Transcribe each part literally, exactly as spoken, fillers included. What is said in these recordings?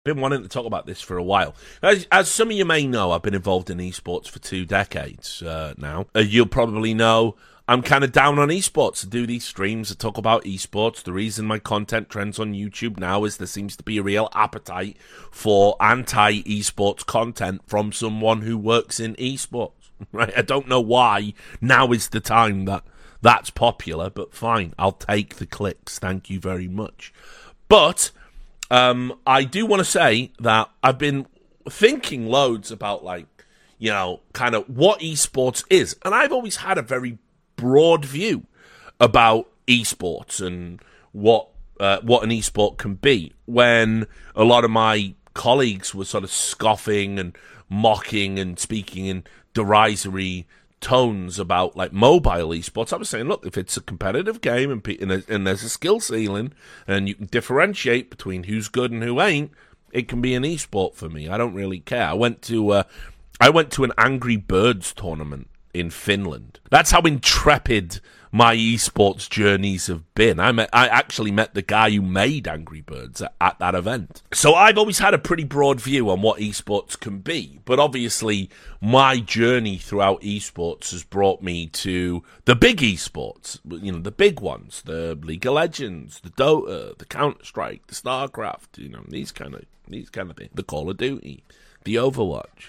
been wanting to talk about this for a while. As, as some of you may know, I've been involved in esports for two decades uh, now. Uh, you'll probably know I'm kind of down on esports. I do these streams that talk about esports. The reason my content trends on YouTube now is there seems to be a real appetite for anti-esports content from someone who works in esports. Right? I don't know why now is the time that that's popular, but fine. I'll take the clicks. Thank you very much. But um, I do want to say that I've been thinking loads about, like, you know, kind of what esports is. And I've always had a very broad view about esports and what uh, what an esport can be, when a lot of my colleagues were sort of scoffing and mocking and speaking in derisory tones about, like, mobile esports. I was saying, look, if it's a competitive game and, and, and there's a skill ceiling and you can differentiate between who's good and who ain't, it can be an esport for me. I don't really care. I went to uh, I went to an Angry Birds tournament in Finland. That's how intrepid my esports journeys have been. I met, I actually met the guy who made Angry Birds at, at that event. So I've always had a pretty broad view on what esports can be, but obviously my journey throughout esports has brought me to the big esports, you know, the big ones, the League of Legends, the Dota, the Counter-Strike, the StarCraft, you know, these kind of these kind of things, the Call of Duty, the Overwatch.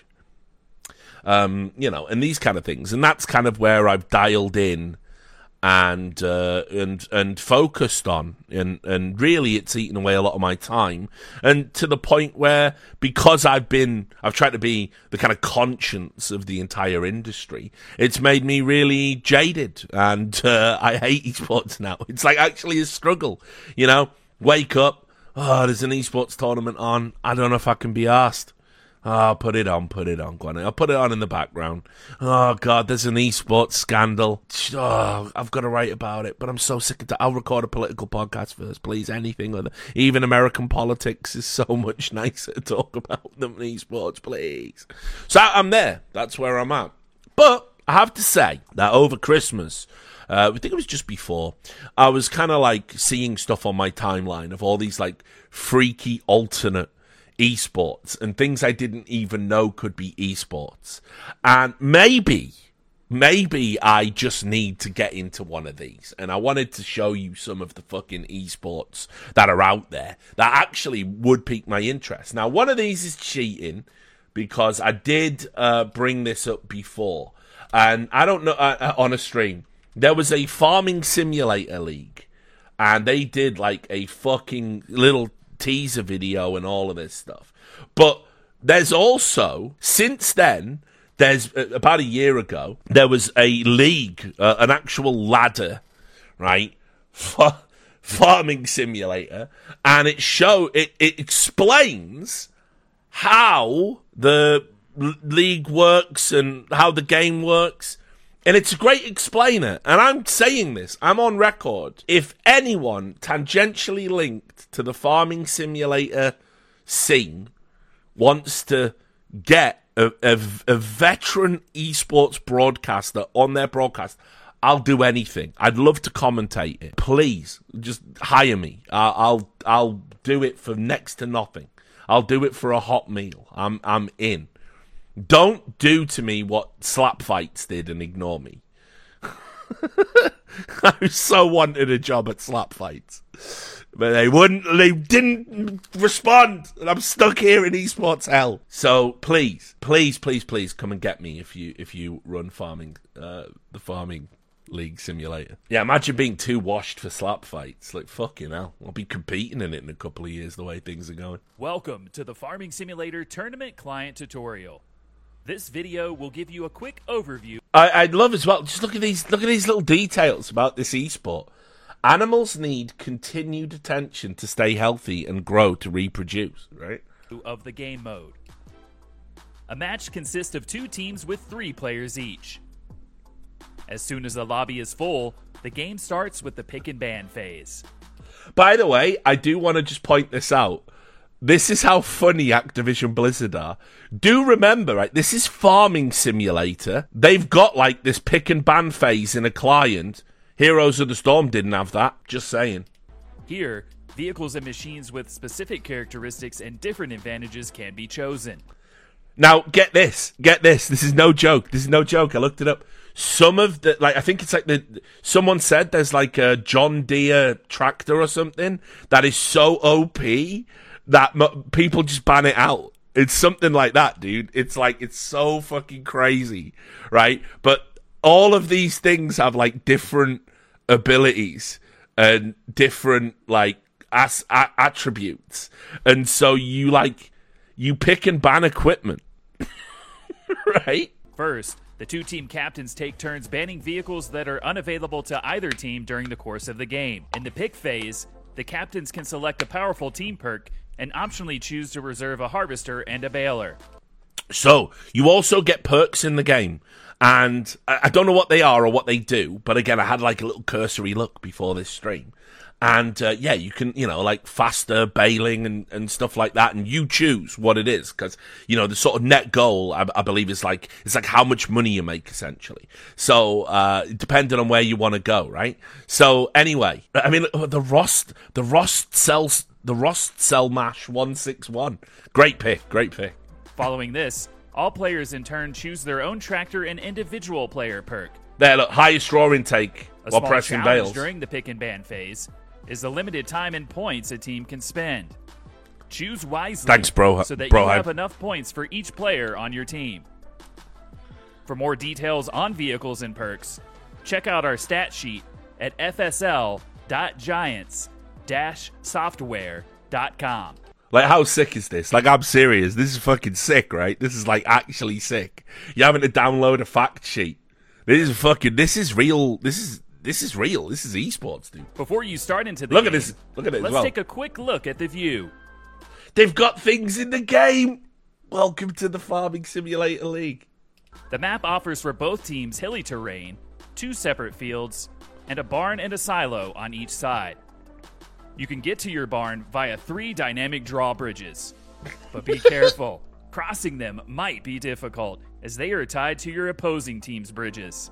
Um, you know, and these kind of things. And that's kind of where I've dialed in and uh, and and focused on. And, and really it's eaten away a lot of my time. And to the point where, because I've been, I've tried to be the kind of conscience of the entire industry, it's made me really jaded. And uh, I hate esports now. It's like actually a struggle, you know, wake up, oh, there's an esports tournament on. I don't know if I can be asked. Oh, put it on, put it on, go on. I'll put it on in the background. Oh, God, there's an esports scandal. Oh, I've got to write about it, but I'm so sick of that. I'll record a political podcast first, please, anything. Other. Even American politics is so much nicer to talk about than esports, please. So I'm there. That's where I'm at. But I have to say that over Christmas, uh, I think it was just before, I was kind of like seeing stuff on my timeline of all these like freaky alternate esports and things I didn't even know could be esports. And maybe, maybe I just need to get into one of these. And I wanted to show you some of the fucking esports that are out there that actually would pique my interest. Now, one of these is cheating, because I did uh, bring this up before. And I don't know, uh, on a stream, there was a farming simulator league. And they did like a fucking little teaser video and all of this stuff. But there's also, since then, there's uh, about a year ago, there was a league, uh, an actual ladder, right, for farming simulator, and it show it, it explains how the l- league works and how the game works. And it's a great explainer. And I'm saying this, I'm on record. If anyone tangentially linked to the farming simulator scene wants to get a, a, a veteran esports broadcaster on their broadcast, I'll do anything. I'd love to commentate it. Please, just hire me. I'll I'll, I'll do it for next to nothing. I'll do it for a hot meal. I'm I'm in. Don't do to me what Slap Fights did and ignore me. I so wanted a job at Slap Fights, but they wouldn't. They didn't respond, and I'm stuck here in esports hell. So please, please, please, please come and get me if you if you run farming, uh, the farming league simulator. Yeah, imagine being too washed for Slap Fights. Like, fucking hell, I'll be competing in it in a couple of years the way things are going. Welcome to the Farming Simulator Tournament Client Tutorial. This video will give you a quick overview. I, I'd love as well. Just look at these. Look at these little details about this esport. Animals need continued attention to stay healthy and grow to reproduce. Right. Of the game mode. A match consists of two teams with three players each. As soon as the lobby is full, the game starts with the pick and ban phase. By the way, I do want to just point this out. This is how funny Activision Blizzard are. Do remember, right, this is Farming Simulator. They've got, like, this pick and ban phase in a client. Heroes of the Storm didn't have that. Just saying. Here, Vehicles and machines with specific characteristics and different advantages can be chosen. Now, get this. Get this. This is no joke. This is no joke. I looked it up. Some of the, like, I think it's like the, someone said there's like a John Deere tractor or something that is so O P that m- people just ban it out. It's something like that, dude. It's like, it's so fucking crazy, right? But all of these things have like different abilities and different like as a- attributes. And so you like, you pick and ban equipment. Right? First, the two team captains take turns banning vehicles that are unavailable to either team during the course of the game. In the pick phase, the captains can select a powerful team perk and optionally choose to reserve a harvester and a baler. So, you also get perks in the game, and I, I don't know what they are or what they do, but again, I had like a little cursory look before this stream. And, uh, yeah, you can, you know, like faster baling and, and stuff like that. And you choose what it is. Cause, you know, the sort of net goal, I, I believe is like, it's like how much money you make essentially. So, uh, depending on where you want to go, right? So anyway, I mean, the Rost, the Rost sells, the Rost Cell Mash one six one. Great pick. Great pick. Following this, all players in turn choose their own tractor and individual player perk. There, look, highest draw intake A while small pressing challenge bales. during the pick and ban phase is the limited time and points a team can spend. Choose wisely. Thanks, bro. So that bro, you I- have enough points for each player on your team. For more details on vehicles and perks, check out our stat sheet at f s l dot giants dash software dot com. Like, how sick is this? Like, I'm serious. This is fucking sick, right? This is, like, actually sick. You're having to download a fact sheet. This is fucking, this is real, this is, this is real. This is esports, dude. Before you start into the Look game, at this. Look at it as let's well. take a quick look at the view. They've got things in the game. Welcome to the Farming Simulator League. The map offers for both teams hilly terrain, two separate fields, and a barn and a silo on each side. You can get to your barn via three dynamic drawbridges. But be careful. Crossing them might be difficult, as they are tied to your opposing team's bridges.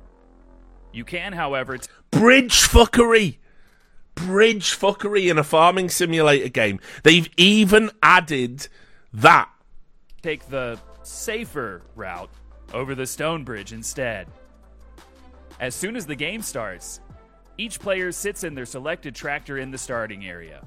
You can, however, t- Bridge fuckery. Bridge fuckery in a farming simulator game. They've even added that. take the safer route over the stone bridge instead. As soon as the game starts, each player sits in their selected tractor in the starting area.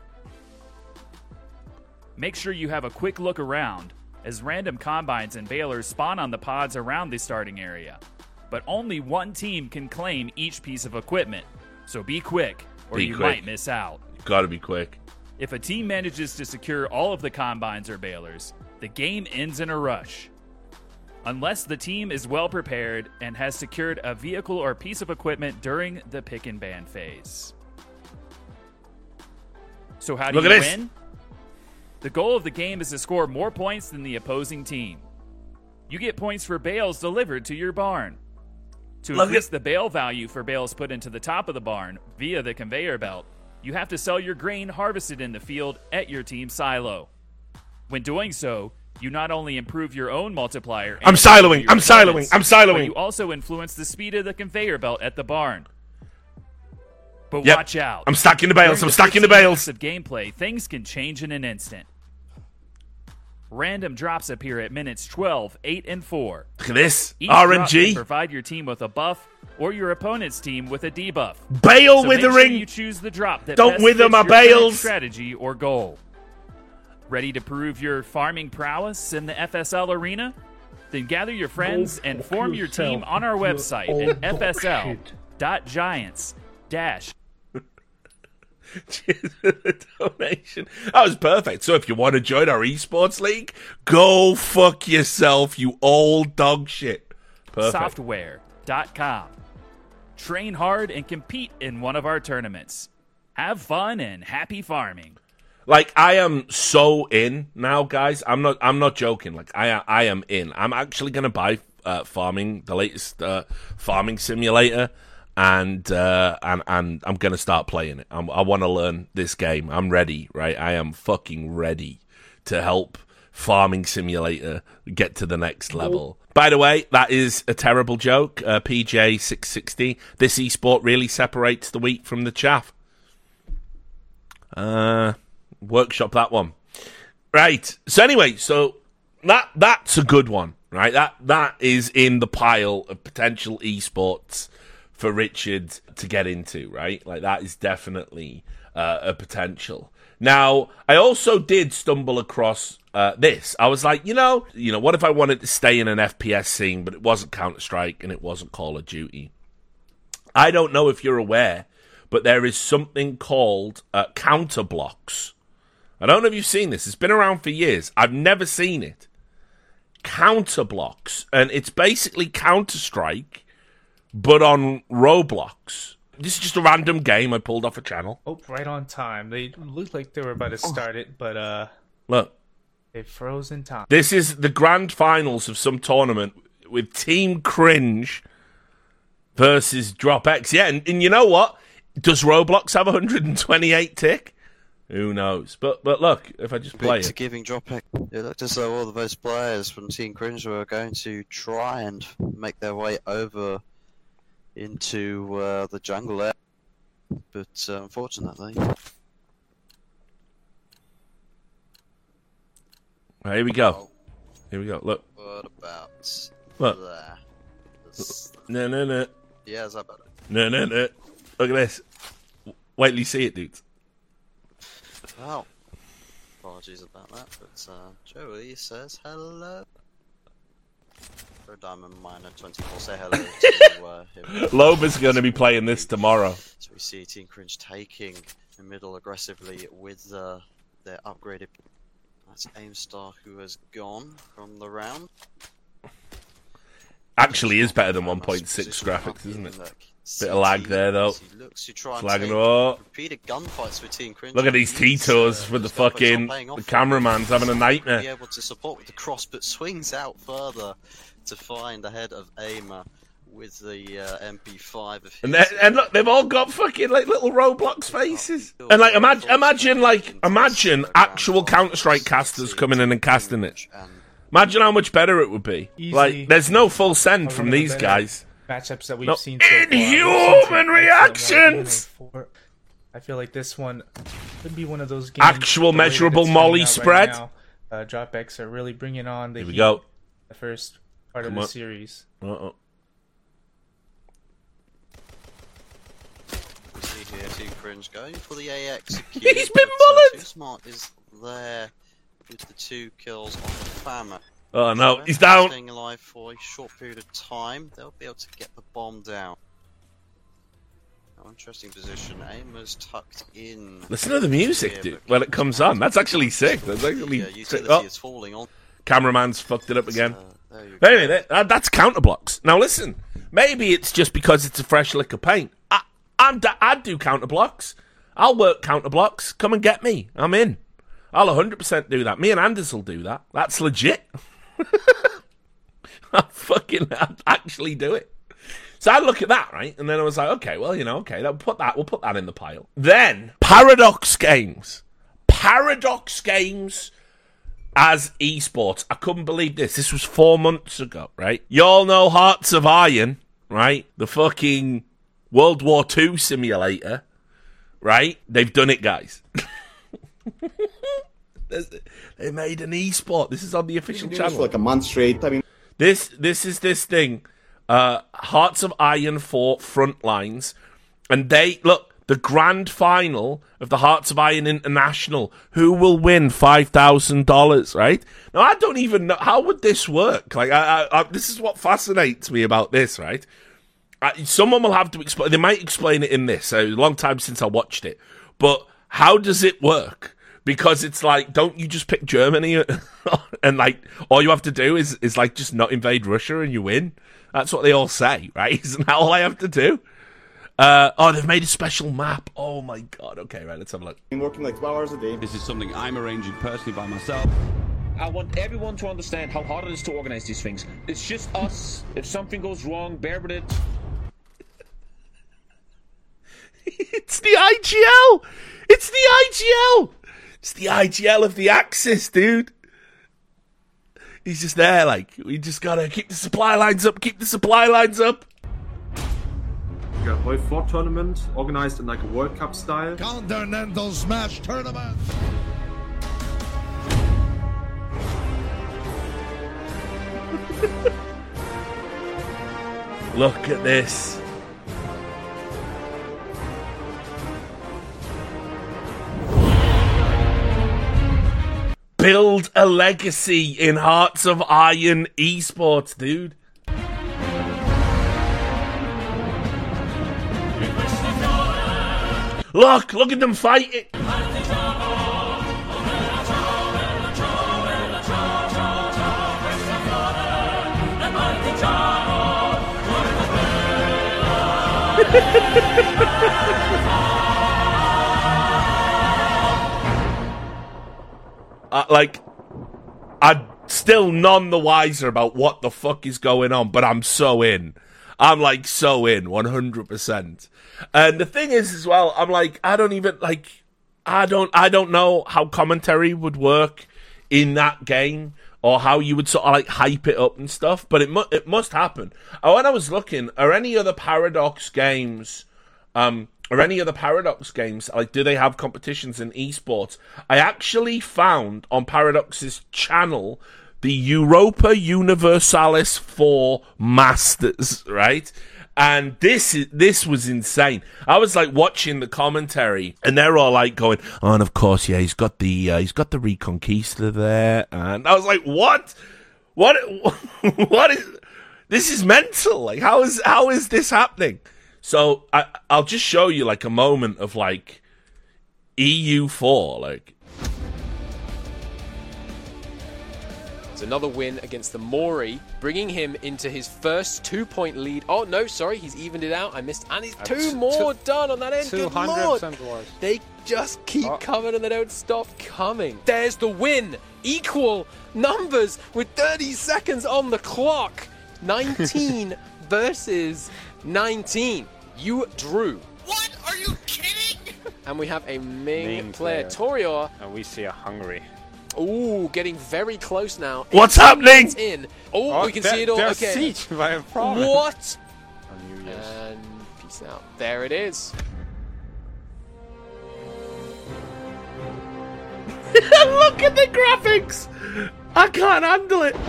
Make sure you have a quick look around, as random combines and balers spawn on the pods around the starting area. But only one team can claim each piece of equipment, so be quick, or Be you quick. might miss out. Gotta be quick. If a team manages to secure all of the combines or balers, the game ends in a rush. Unless the team is well prepared and has secured a vehicle or piece of equipment during the pick and ban phase. So how do Look you at this. win? The goal of the game is to score more points than the opposing team. You get points for bales delivered to your barn. To Look increase at- the bale value for bales put into the top of the barn via the conveyor belt, you have to sell your grain harvested in the field at your team's silo. When doing so, you not only improve your own multiplier, and I'm siloing, your I'm siloing, opponents, I'm siloing. but you also influence the speed of the conveyor belt at the barn. But Yep. watch out. I'm stacking the bales. During I'm stacking the fifteen bales. minutes of gameplay, things can change in an instant. Random drops appear at minutes twelve, eight, and four. Look at this. Each R N drop G. can provide your team with a buff or your opponent's team with a debuff. Bale So with make the sure ring. you choose the drop that Don't best wither fits my your current bales. strategy or goal. Ready to prove your farming prowess in the F S L arena? Then gather your friends Go and fuck form your team yourself, on our you website old at f s l bullshit. dot giants dash Cheers for the donation. That was perfect. So if you want to join our esports league, go fuck yourself, you old dog shit. Perfect. software dot com. Train hard and compete in one of our tournaments. Have fun and happy farming. Like, I am so in now, guys. I'm not. I'm not joking. Like, I. I am in. I'm actually gonna buy uh, farming, the latest uh, farming simulator, and uh, and and I'm gonna start playing it. I'm, I want to learn this game. I'm ready. Right. I am fucking ready to help farming simulator get to the next level. By the way, that is a terrible joke. Uh, P J six sixty. This esport really separates the wheat from the chaff. Uh, workshop that one. Right. So anyway, so that that's a good one, right? That that is in the pile of potential esports for Richard to get into, right? Like that is definitely uh, a potential. Now, I also did stumble across uh, this. I was like, you know, you know, what if I wanted to stay in an F P S scene, but it wasn't Counter-Strike and it wasn't Call of Duty? I don't know if you're aware, but there is something called uh, counter blocks. I don't know if you've seen this. It's been around for years. I've never seen it. Counter blocks, and it's basically Counter-Strike, but on Roblox. This is just a random game I pulled off a channel. Oh, right on time. They looked like they were about to start it, but uh, look, they froze in time. This is the grand finals of some tournament with Team Cringe versus DropX. Yeah, and, and you know what? Does Roblox have one hundred twenty-eight tick? Who knows? But but look, if I just play Big to it. giving DropX. It looked as though all of those players from Team Cringe were going to try and make their way over into uh, the jungle area, but uh, unfortunately. Right, here we go. Here we go. Look. What about Look. there? This... No, no, no. Yeah, is that better? No, no, no. Look at this. Wait till you see it, dudes. Well, apologies about that, but uh, Joey says hello. For Diamond Miner twenty-four, say hello to uh, him. Loeb is going to be playing this tomorrow. So we see Team Cringe taking the middle aggressively with uh, their upgraded. That's Aimstar, who has gone from the round. Actually is better than one point six graphics, isn't it? Bit of lag there, though. Flagging up. Repeated gunfights with Team Cringe. Look at these T-tours with the fucking the cameraman's having a nightmare. Be able to support with the cross, but swings out further to find ahead of Aimer with the uh, M P five of his. And, and look, they've all got fucking like little Roblox faces. And like, imagine, imagine like, imagine actual Counter-Strike casters coming in and casting it. Imagine how much better it would be. Easily. Like, there's no full send from these guys. Matchups that we've No. seen so far. Inhuman reactions! I feel like this one could be one of those games. Actual the way that measurable it's turning molly out spread. Right now, uh, DropX are really bringing on the Here we heat, go. the first part Come of the on. series. Uh-oh. We see here Team Cringe going for the A X. He's been mullered! Too Smart is there with the two kills on the Fammer. Oh no, So he's down. Staying alive for a short period of time, they'll be able to get the bomb down. Oh, interesting position. Aimer's tucked in. Listen to the music, dude, when it comes on. That's actually sick. That's actually Yeah, sick. utility Oh, is falling on. cameraman's fucked it up again. Uh, there you But go. anyway, that, that's counter blocks. Now listen, maybe it's just because it's a fresh lick of paint. I, I'm da- I'd do counter blocks. I'll work counter blocks. Come and get me. I'm in. I'll one hundred percent do that. Me and Anders will do that. That's legit. I'll fucking I'll actually do it. So I look at that, right? And then I was like, okay, well, you know, okay, we'll put that, we'll put that in the pile. Then, Paradox Games. Paradox Games as esports. I couldn't believe this. This was four months ago, right? You all know Hearts of Iron, right? The fucking World War Two simulator, right? They've done it, guys. They made an esport. This is on the official channel. For like a month straight. I mean, This this is this thing. Uh, Hearts of Iron four Frontlines, and they look the grand final of the Hearts of Iron International. Who will win five thousand dollars? Right now, I don't even know how would this work. Like, I, I, I, this is what fascinates me about this. Right, I, someone will have to explain. They might explain it in this. A long time since I watched it, but how does it work? Because it's like, don't you just pick Germany and like all you have to do is is like just not invade Russia and you win? That's what they all say, right? Isn't that all I have to do? Uh, oh, they've made a special map. Oh my god. Okay, right. Let's have a look. I'm working like twelve hours a day. This is something I'm arranging personally by myself. I want everyone to understand how hard it is to organize these things. It's just us. If something goes wrong, bear with it. It's the I G L. It's the I G L. It's the I G L of the Axis, dude. He's just there, like, we just gotta keep the supply lines up, keep the supply lines up. a Hoi four tournament organized in like a World Cup style. Continental Smash Tournament. Look at this. Build a legacy in Hearts of Iron esports, dude. Look, look at them fighting. uh, like, I'm still none the wiser about what the fuck is going on, but I'm so in. I'm like so in, one hundred percent. And the thing is as well, I'm like, I don't even, like, I don't, I don't know how commentary would work in that game, or how you would sort of like hype it up and stuff, but it mu- it must happen. And when I was looking, are any other Paradox games, um, or any other Paradox games, like, do they have competitions in esports? I actually found on Paradox's channel the Europa Universalis four Masters, right? And this is, this was insane. I was like watching the commentary, and they're all like going, "Oh, and of course, yeah, he's got the uh, he's got the Reconquista there." And I was like, "What? What? What is? This is mental! Like, how is how is this happening?" So I I'll just show you like a moment of like E U four, like. Another win against the Mori, bringing him into his first two-point lead. Oh, no, sorry, he's evened it out. I missed, and he's two more done on that end. Good Lord. They just keep oh. coming and they don't stop coming. There's the win. Equal numbers with thirty seconds on the clock. nineteen versus nineteen. You drew. What? Are you kidding? And we have a Ming, Ming player, player. Torior. And we see a Hungary. Ooh, getting very close now. What's happening? In. Oh, oh, we can they're, see it all. They're okay. sieged by a problem. What? Oh, yes. And peace out. There it is. Look at the graphics. I can't handle it.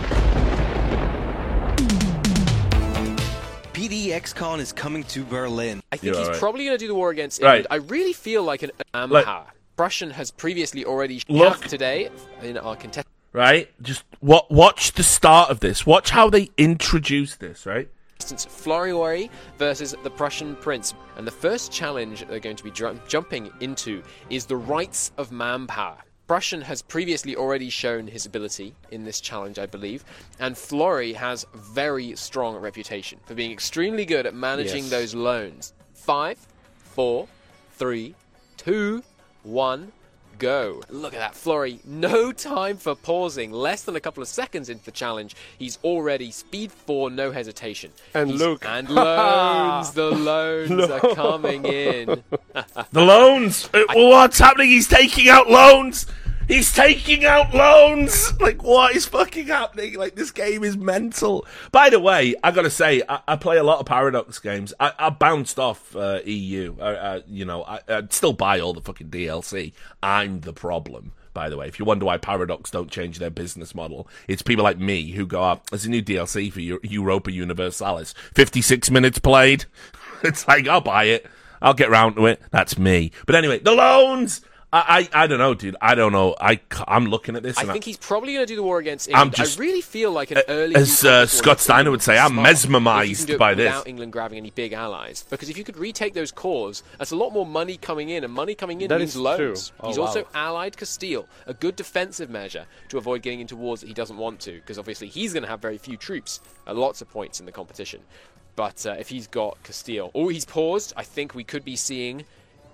P D X Con is coming to Berlin. I think You're he's right. probably going to do the war against England. Right. I really feel like an Amha. Like, Prussian has previously already Look. capped today in our contest. Right? Just wa- watch the start of this. Watch how they introduce this, right? Floriori versus the Prussian Prince. And the first challenge they're going to be dr- jumping into is the rights of manpower. Prussian has previously already shown his ability in this challenge, I believe, and Flory has very strong reputation for being extremely good at managing Yes. those loans. Five, four, three, two, one, go. Look at that, Flory. No time for pausing. Less than a couple of seconds into the challenge, he's already speed four, no hesitation. And He's, look. And loans. The loans No. are coming in. The loans. Uh, What's happening? He's taking out loans. He's taking out loans. Like, what is fucking happening? Like, this game is mental. By the way, I gotta say, I, I play a lot of Paradox games. I, I bounced off uh, E U. Uh, uh, you know, I, I'd still buy all the fucking D L C. I'm the problem, by the way. If you wonder why Paradox don't change their business model, it's people like me who go up, there's a new D L C for Euro- Europa Universalis. fifty-six minutes played. It's like, I'll buy it. I'll get round to it. That's me. But anyway, the loans! I, I, I don't know, dude. I don't know. I, I'm looking at this. I and think I, he's probably going to do the war against England. just- I really feel like an early... as uh, Scott Steiner would say, I'm Smart. If you can mesmerized do it by this. without England grabbing any big allies. Because if you could retake those cores, that's a lot more money coming in, and money coming in That means is loans. true. Oh, he's wow. also allied Castile, a good defensive measure to avoid getting into wars that he doesn't want to, because obviously he's going to have very few troops, uh, lots of points in the competition. But uh, if he's got Castile, oh, he's paused, I think we could be seeing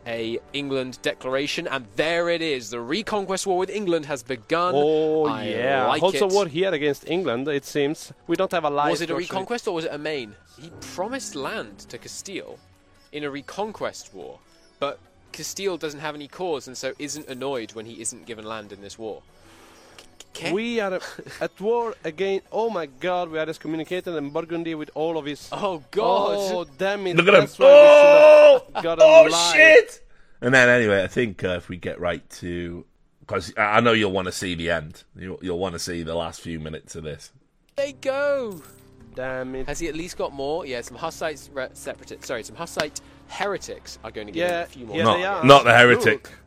a England declaration, and there it is. The reconquest war with England has begun. Oh, I yeah. like Also, it. what he had against England, it seems. We don't have a live Was it a version. reconquest or was it a main? He promised land to Castile in a reconquest war, but Castile doesn't have any cores and so isn't annoyed when he isn't given land in this war. Okay. We are uh, at war again. Oh my God, we are excommunicated in Burgundy with all of his. Oh God! Oh damn it! Look at him! That's why we Oh, should have got him oh live. shit! And then anyway, I think uh, if we get right to, because I know you'll want to see the end. You'll, you'll want to see the last few minutes of this. They go. Damn it! Has he at least got more? Yeah, some Hussite re- separatists. Sorry, some Hussite heretics are going to get Yeah, him a few more. yeah, not, they are. not the heretic. Look.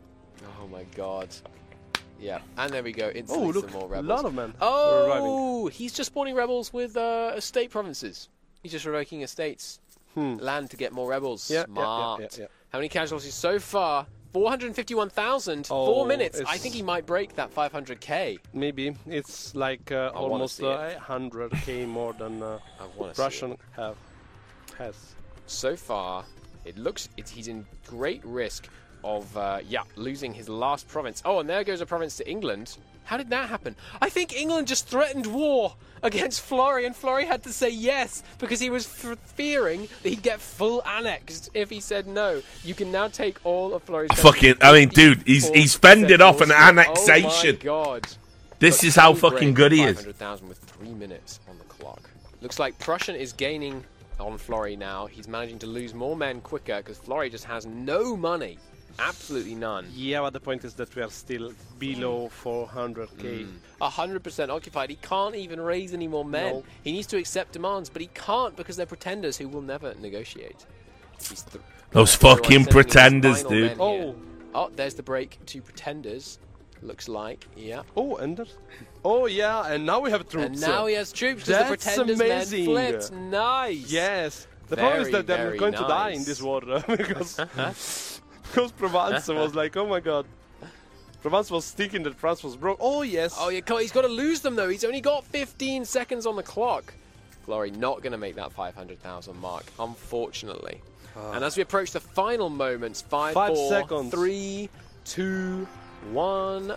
Oh my God. Yeah, and there we go. Instantly Oh look, some more a rebels. lot of men. are arriving. Oh, he's just spawning rebels with uh, estate provinces. He's just revoking estates. Hmm. Land to get more rebels. Yeah, yeah, Smart. yeah, yeah, yeah. How many casualties so far? four hundred fifty-one thousand. Oh, Four minutes. I it's- think he might break that five hundred K. Maybe it's like uh, I wanna almost see uh, it. one hundred K more than uh, I want to see Russian it. have has. So far, it looks it, he's in great risk of uh, yeah losing his last province. Oh, and there goes a province to England. How did that happen? I think England just threatened war against Flory, and Flory had to say yes because he was f- fearing that he'd get full annexed if he said no. You can now take all of Flory's. Fucking, I mean, dude, he's he's fended off an annexation. Oh my God! This But is how can he fucking break good he is. five hundred thousand with three minutes on the clock. Looks like Prussian is gaining on Flory now. He's managing to lose more men quicker because Flory just has no money. Absolutely none. Yeah, but the point is that we are still below four hundred K. one hundred percent occupied. He can't even raise any more men. No. He needs to accept demands, but he can't because they're pretenders who will never negotiate. He's th- Those uh, everyone's fucking sending his pretenders, final dude. men here. Oh. Oh, there's the break to pretenders. Looks like, yeah. Oh, and there's- oh yeah, and now we have troops. And now he has troops because the That's pretenders amazing. men flipped. Nice. Yes. The problem is Very, that they're very going to die in nice. this war uh, because because Provence was like, oh my God. Provence was thinking that France was broke. Oh yes. Oh, yeah, he's got to lose them though. He's only got fifteen seconds on the clock. Glory not going to make that five hundred thousand mark, unfortunately. And as we approach the final moments, five, Five four, seconds. three, two, one,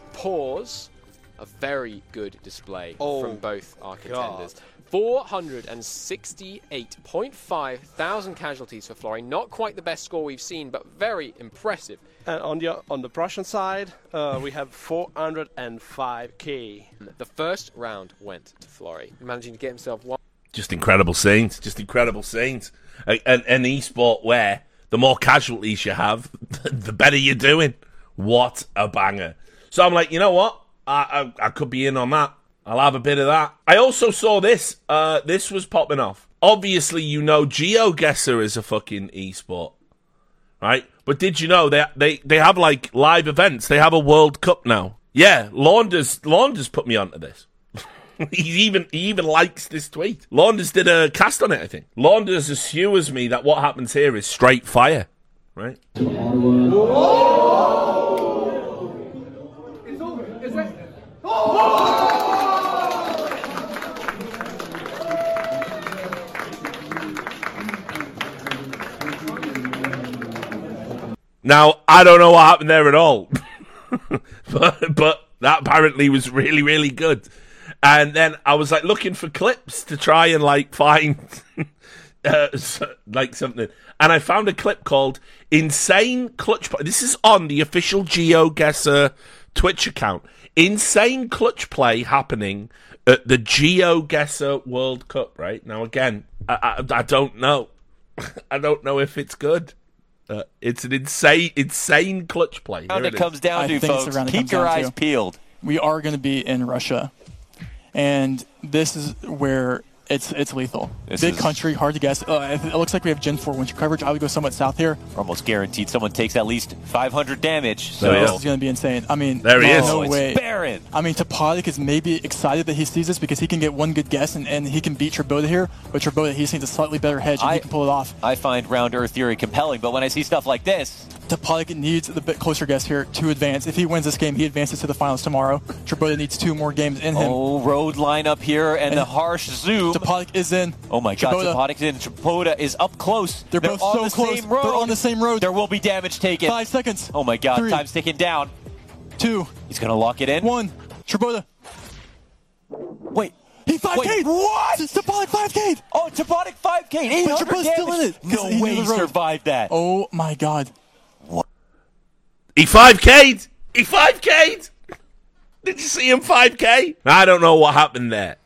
pause. A very good display Oh, from both our contenders. God. four hundred sixty-eight point five thousand casualties for Flory. Not quite the best score we've seen, but very impressive. And on the on the Prussian side, uh, we have four hundred five K. The first round went to Flory, managing to get himself one. Just incredible scenes. Just incredible scenes. A- An, an e-sport where the more casualties you have, the better you're doing. What a banger. So I'm like, you know what? I, I, I could be in on that. I'll have a bit of that. I also saw this. Uh, this was popping off. Obviously, you know GeoGuessr is a fucking e-sport. Right? But did you know they, they, they have, like, live events? They have a World Cup now. Yeah, Launders, Launders put me onto this. he even he even likes this tweet. Launders did a cast on it, I think. Launders assures me that what happens here is straight fire. Right? Now, I don't know what happened there at all. but, but that apparently was really, really good. And then I was like looking for clips to try and like find uh, so, like something. And I found a clip called Insane Clutch Play. This is on the official GeoGuessr Twitch account. Insane clutch play happening at the GeoGuessr World Cup, right? Now, again, I, I, I don't know. I don't know if it's good. Uh, it's an insane, insane clutch play. Round it, it comes down I to, think folks. it's the round it Keep comes your down eyes to. peeled. We are going to be in Russia, and this is where it's it's lethal. This Big is- country, hard to guess. Uh, it looks like we have Gen four winter coverage. I would go somewhat south here. Almost guaranteed someone takes at least five hundred damage. So This is going to be insane. I mean, There he no, is. no Oh, it's way. Baron. I mean, Topodic is maybe excited that he sees this because he can get one good guess and, and he can beat Tribota here. But Tribota, he just needs a slightly better hedge and I- he can pull it off. I find round earth theory compelling, but when I see stuff like this, Topodic needs a bit closer guess here to advance. If he wins this game, he advances to the finals tomorrow. Tribota needs two more games in him. oh, road lineup here and, And the harsh zoom. Topodic is in. Oh my God, Tribota. Topodic's in. Tribota is up close. They're both on so the close. Same road. They're on the same road. There will be damage taken. Five seconds. Oh my God, Three. time's ticking down. Two. He's gonna lock it in. One. Tribota. Wait. He five K'd. Wait, what? Topodic five K'd. Oh, Topodic five K, eight But hundred Tribota's still in damage. it. 'cause No he way knew he the road. survived that. Oh my God. He five K'd. He five K'd. Did you see him five K? I don't know what happened there.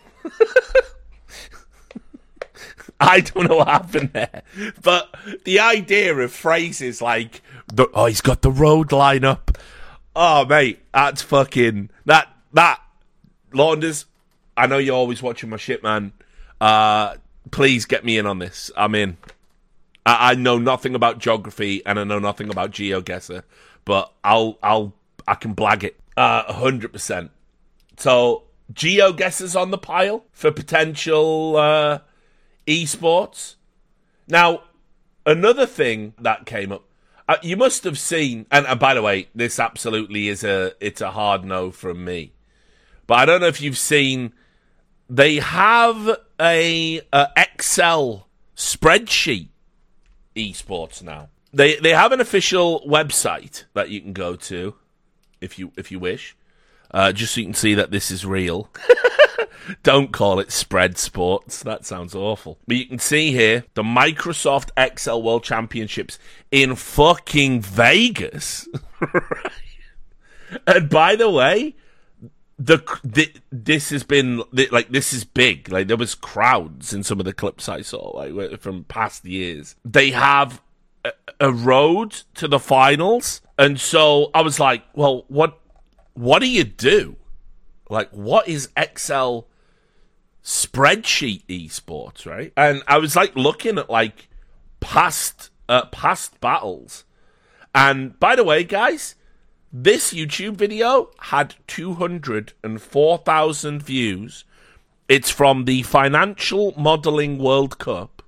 I don't know what happened there. But the idea of phrases like, the, oh, he's got the road line up. Oh, mate, that's fucking... That, that, Launders, I know you're always watching my shit, man. Uh, please get me in on this. I'm in. I, I know nothing about geography and I know nothing about GeoGuessr, but I'll, I'll, I can blag it. Uh, one hundred percent. So, GeoGuessr's on the pile for potential... Uh, esports. Now, another thing that came up, uh, you must have seen, and, and by the way, this absolutely is a, it's a hard no from me. But I don't know if you've seen, they have a, a Excel spreadsheet esports now. They they have an official website that you can go to if you if you wish, uh, just so you can see that this is real. Don't call it Spread Sports. That sounds awful. But you can see here the Microsoft Excel World Championships in fucking Vegas. Right? And by the way, the, the this has been the, like this is big. Like there was crowds in some of the clips I saw, like from past years. They have a, a road to the finals, and so I was like, well, what what do you do? Like, what is Excel spreadsheet esports, right? And I was like looking at like past uh, past battles. And by the way, guys, this YouTube video had two hundred four thousand views. It's from the Financial Modeling World Cup.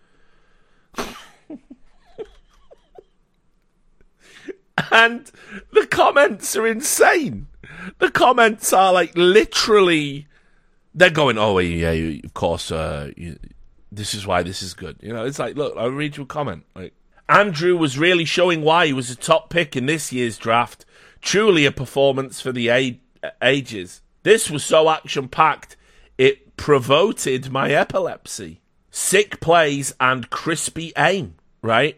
And the comments are insane. The comments are like literally, they're going, oh, yeah, yeah of course, uh, you, this is why this is good. You know, it's like, look, I'll read you a comment. Like, Andrew was really showing why he was a top pick in this year's draft. Truly a performance for the a- ages. This was so action-packed, it provoked my epilepsy. Sick plays and crispy aim, right?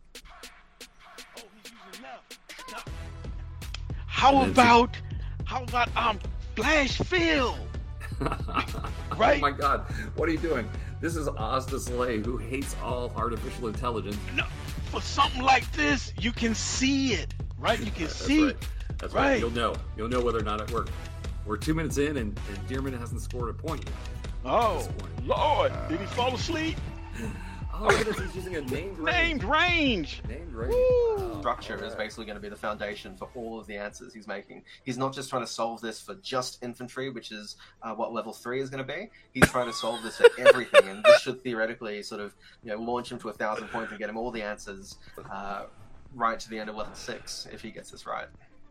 How about, how about um, Flash Phil? Right? Oh my God, what are you doing? This is Oz the Slay, who hates all artificial intelligence. No, for something like this, you can see it, right? You can That's see. Right. That's right. right. You'll know. You'll know whether or not it worked. We're two minutes in, and, and Dearman hasn't scored a point yet. Oh, Lord, uh, did he fall asleep? Oh, look at this, he's using a named range. Named range. Named range. Oh, structure is basically going to be the foundation for all of the answers he's making. He's not just trying to solve this for just infantry, which is uh, what level three is going to be. He's trying to solve this for everything, and this should theoretically sort of, you know, launch him to a thousand points and get him all the answers uh, right to the end of level six if he gets this right.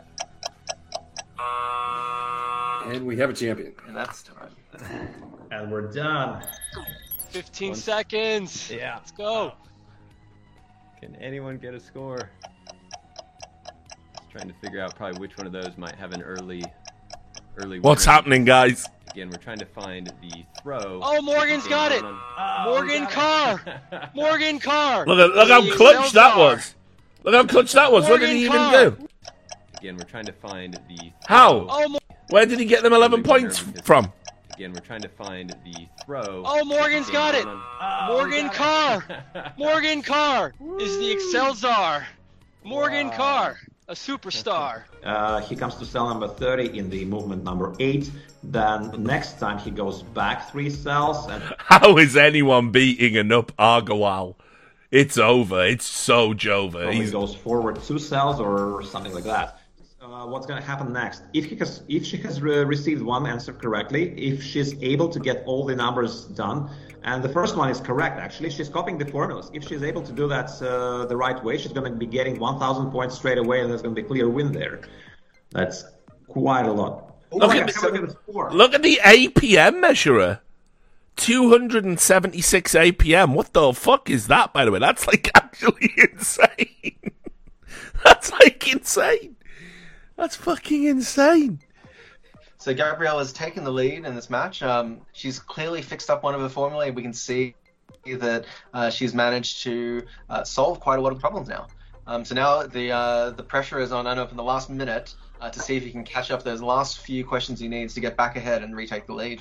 And we have a champion. And that's time. And we're done. fifteen One. seconds. Yeah. Let's go. Can anyone get a score? Just trying to figure out probably which one of those might have an early, early. What's winner. happening, guys? Again, we're trying to find the throw. Oh, Morgan's got it. Oh, Morgan Carr. Morgan Carr. Look at look how clutch that was. Look how clutch that was. What did he even do? Again, we're trying to find the throw. How? Oh, Where did he get them eleven points from? Again, we're trying to find the throw. Oh, Morgan's got it. Oh, Morgan Carr. Morgan Carr is the Excel czar. Morgan Wow. Carr, a superstar. Uh, he comes to cell number thirty in the movement number eight. Then next time he goes back three cells. And How is anyone beating an up Argowal? It's over. It's so Jova. probably He's... goes forward two cells or something like that. Uh, what's going to happen next? If he has, if she has re- received one answer correctly, if she's able to get all the numbers done, and the first one is correct, actually, she's copying the formulas. If she's able to do that uh, the right way, she's going to be getting one thousand points straight away, and there's going to be a clear win there. That's quite a lot. Look, Oh, at yeah, the, look at the A P M measurer. two hundred seventy-six A P M. What the fuck is that, by the way? That's like actually insane. That's like insane. That's fucking insane. So Gabrielle has taken the lead in this match. Um, she's clearly fixed up one of her formulae. We can see that uh, she's managed to uh, solve quite a lot of problems now. Um, so now the uh, the pressure is on Anop in the last minute. uh, to see if he can catch up those last few questions he needs to get back ahead and retake the lead.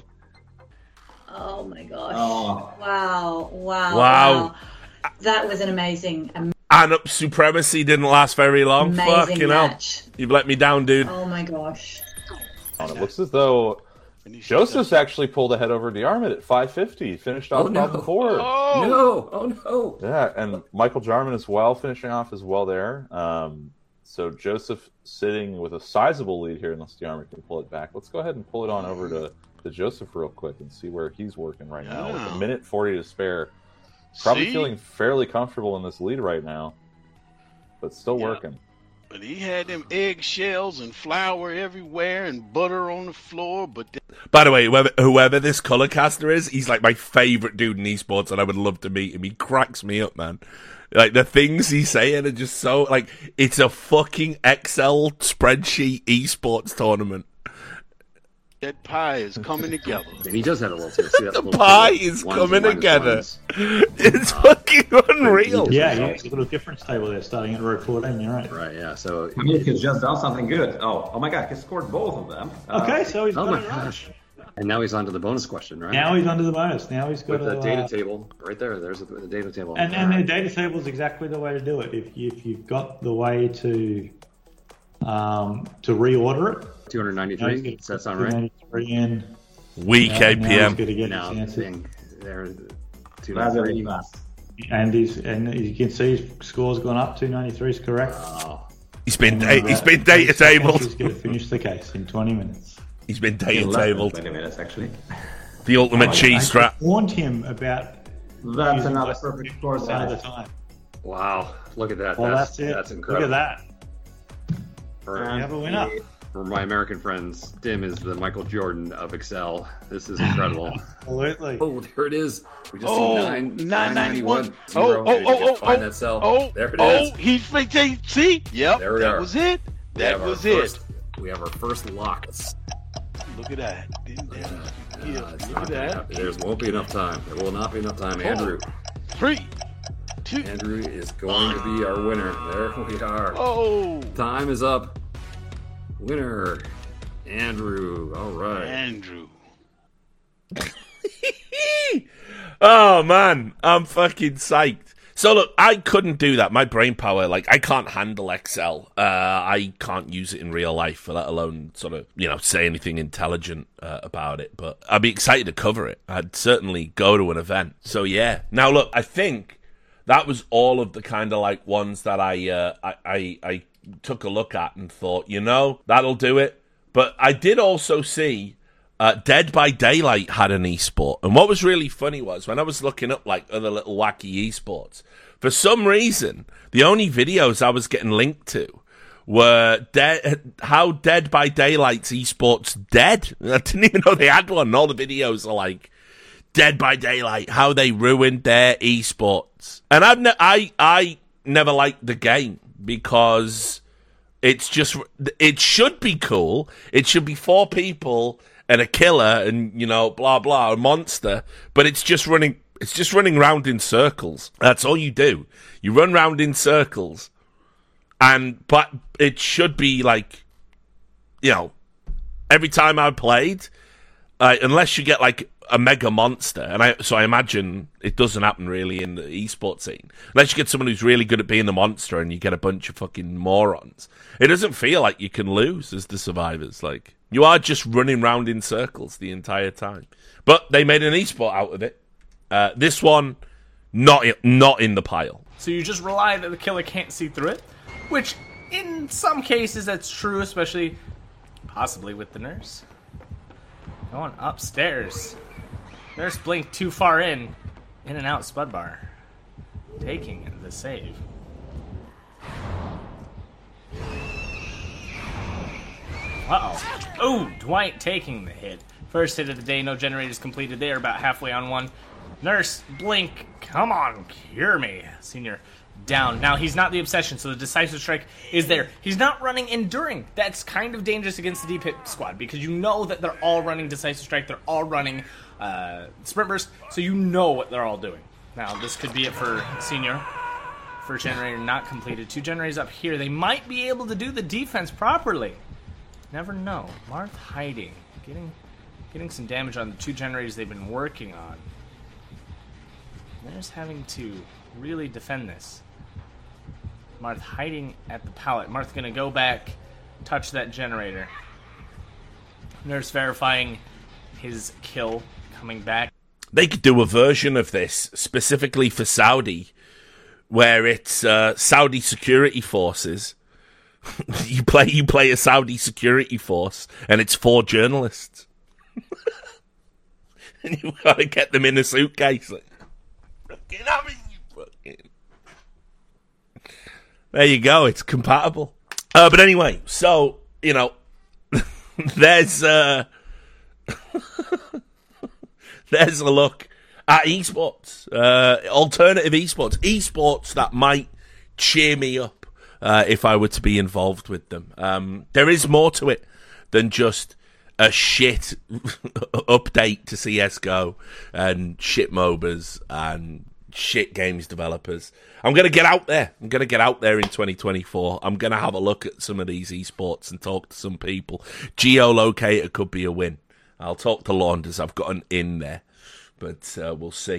Oh my gosh. Oh. Wow, wow, Wow. wow. That was an amazing, amazing And up supremacy didn't last very long. Amazing Fucking match. hell. You've let me down, dude. Oh my gosh. It looks as though Joseph's actually pulled ahead over Diarmid at five fifty. Finished off Oh, no. top four. Oh no! Oh no! Yeah, and Michael Jarman as well, finishing off as well there. Um, so Joseph sitting with a sizable lead here, unless Diarmid can pull it back. Let's go ahead and pull it on over to, to Joseph real quick and see where he's working right now. With a minute forty to spare. Probably See? feeling fairly comfortable in this lead right now, but still Yeah. working. But he had them eggshells and flour everywhere and butter on the floor. But th- By the way, whoever, whoever this color caster is, he's like my favorite dude in esports, and I would love to meet him. He cracks me up, man. Like, the things he's saying are just so, like, it's a fucking Excel spreadsheet esports tournament. that pie is coming together. And he does have a little taste. See, that's a The little pie taste. is Ones coming and minus together. ones. It's fucking unreal. Yeah, yeah, it's a little difference table there, starting at row fourteen. You're right. Right. Yeah. So I mean, he's just done something good. Oh, oh my God, he scored both of them. Okay, Uh, so he's oh got my it right. gosh. And now he's on to the bonus question, right? Now he's under the bonus. Now he's got With the a, data uh, table right there. There's the, the data table. And, and the data table is exactly the way to do it. If, you, if you've got the way to um, to reorder it. two hundred ninety-three. Does that sound right? two ninety-three in. Weak Uh, A P now he's M. gonna get Now, his answers. thing, there, two That's ninety-three. really fast. And he's and you can see his score's gone up. two ninety-three is correct. Wow. He's been And, da- uh, he's been data thirty seconds, tabled. He's going to finish the case in twenty minutes. He's been In data less than tabled. twenty minutes, actually. The ultimate cheese I strap. warned him about. That's using another less than perfect score fifty percent of the size. time. Wow. Look at that. Well, that's, that's it. That's Look incredible. at that. For, We have a winner. for my American friends, Dim is the Michael Jordan of Excel. This is incredible. Absolutely. Oh, there it is. We just Oh, see nine, nine ninety-one. zero. Oh, oh, Did you oh, oh, find oh, that cell? oh, there it oh, is. he's fixing. See? Yep, There we that are. was it. We That have our was it. first- We have our first lock. Look at that. Didn't that? Yeah, Uh, it's look not at gonna that. happen. There won't be enough time. There will not be enough time. Andrew. Three, two. Andrew is going to be our winner. There we are. Oh, Time is up. Winner, Andrew. All right. Andrew. Oh man, I'm fucking psyched. So look, I couldn't do that. My brain power, like, I can't handle Excel. Uh, I can't use it in real life, let alone sort of, you know, say anything intelligent uh, about it. But I'd be excited to cover it. I'd certainly go to an event. So yeah. Now look, I think that was all of the kind of like ones that I, uh, I, I, I took a look at and thought, you know, that'll do it. But I did also see Uh, Dead by Daylight had an esport, and what was really funny was when I was looking up like other little wacky esports, for some reason the only videos I was getting linked to were de- how Dead by Daylight's esports dead. I didn't even know they had one. All the videos are like Dead by Daylight, how they ruined their esports, and I've ne- I I never liked the game because it's just it should be cool. It should be four people and a killer and, you know, blah, blah, a monster. But it's just running, it's just running round in circles. That's all you do. You run round in circles. And, but it should be like, you know, every time I played, uh, unless you get like a mega monster, and I, so I imagine it doesn't happen really in the esports scene, unless you get someone who's really good at being the monster and you get a bunch of fucking morons. It doesn't feel like you can lose as the survivors. Like, you are just running round in circles the entire time. But they made an esport out of it. Uh, this one, not not in the pile. So you just rely that the killer can't see through it, which in some cases that's true, especially possibly with the nurse. Going upstairs. Nurse blinked too far in. In and out Spud Bar. Taking the save. Uh-oh. Oh, Dwight taking the hit. First hit of the day, no generators completed there, about halfway on one. Nurse, blink, come on, cure me. Senior down. Now, he's not the obsession, so the decisive strike is there. He's not running enduring. That's kind of dangerous against the deep hit squad, because you know that they're all running decisive strike, they're all running uh, sprint burst, so you know what they're all doing. Now, this could be it for Senior. First generator not completed. Two generators up here. They might be able to do the defense properly. never know. Marth hiding, getting getting some damage on the two generators they've been working on. They're just having to really defend this. Marth hiding at the pallet. Marth gonna go back, touch that generator. Nurse verifying his kill, coming back. They could do a version of this specifically for Saudi, where it's uh, Saudi security forces. you play you play a Saudi security force, and it's four journalists, and you've got to get them in a suitcase. Like, fucking have it, you fucking. There you go. It's compatible. Uh, but anyway, so you know, there's uh, there's a look at esports, uh, alternative esports, esports that might cheer me up. Uh, if I were to be involved with them. Um, there is more to it than just a shit update to C S G O and shit MOBAs and shit games developers. I'm going to get out there. I'm going to get out there in twenty twenty-four. I'm going to have a look at some of these esports and talk to some people. Geolocator could be a win. I'll talk to Launders. I've got an in there, but uh, we'll see.